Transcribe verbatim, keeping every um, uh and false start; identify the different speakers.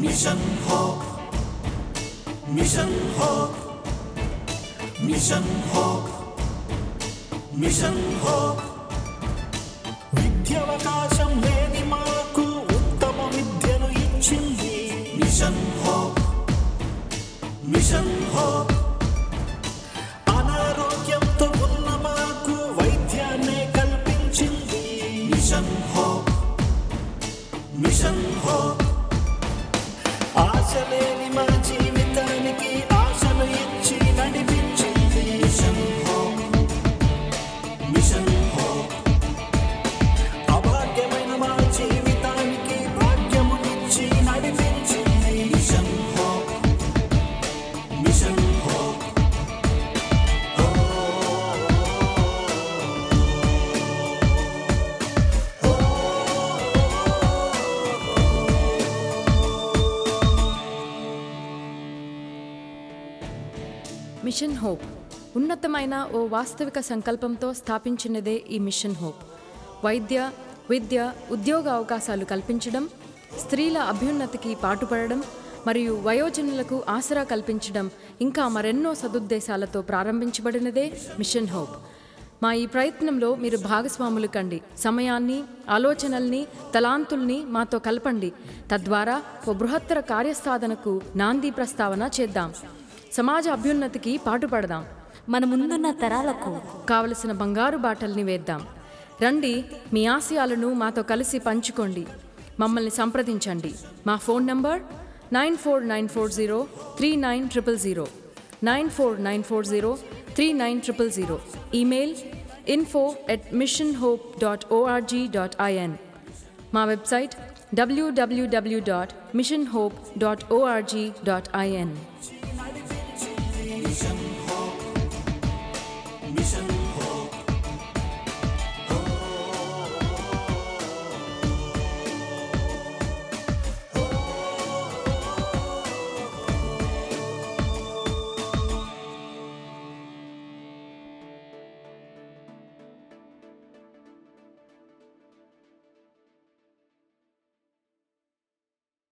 Speaker 1: Mission Hope, Mission Hope, Mission Hope, Mission Hope.
Speaker 2: విద్యావకాశం లేని మాకు ఉత్తమ విద్యను ఇచ్చింది
Speaker 1: Mission Hope, Mission Hope.
Speaker 2: అనారోగ్యంతో ఉన్న మాకు వైద్యాన్ని కల్పించింది
Speaker 1: Mission Hope, Mission Hope.
Speaker 2: ఆశ లేని మా జీవితానికి ఆశను ఇచ్చి నడిపించింది
Speaker 1: Mission Hope, Mission Hope.
Speaker 2: అభాగ్యమైన మా జీవితానికి భాగ్యమునిచ్చి నడిపించింది
Speaker 1: Mission Hope, Mission Hope.
Speaker 3: Mission Hope ఉన్నతమైన ఓ వాస్తవిక సంకల్పంతో స్థాపించినదే ఈ మిషన్ హోప్. వైద్య, విద్య, ఉద్యోగ అవకాశాలు కల్పించడం, స్త్రీల అభ్యున్నతికి పాటుపడడం మరియు వయోజనులకు ఆసరా కల్పించడం, ఇంకా మరెన్నో సదుద్దేశాలతో ప్రారంభించబడినదే మిషన్ హోప్. మా ఈ ప్రయత్నంలో మీరు భాగస్వాములు కండి. సమయాన్ని, ఆలోచనల్ని, తలాంతుల్ని మాతో కలపండి. తద్వారా ఓ బృహత్తర కార్యసాధనకు నాంది ప్రస్తావన చేద్దాం. సమాజ అభ్యున్నతికి పాటుపడదాం.
Speaker 4: మన ముందున్న తరాలకు
Speaker 3: కావలసిన బంగారు బాటల్ని వేద్దాం. రండి, మీ ఆశయాలను మాతో కలిసి పంచుకోండి. మమ్మల్ని సంప్రదించండి. మా phone number nine four nine four zero three nine triple zero nine four nine four zero three nine triple zero. Email info at Mission Hope dot O R G dot I N. మా website W W W dot Mission Hope dot O R G dot I N.
Speaker 1: Mission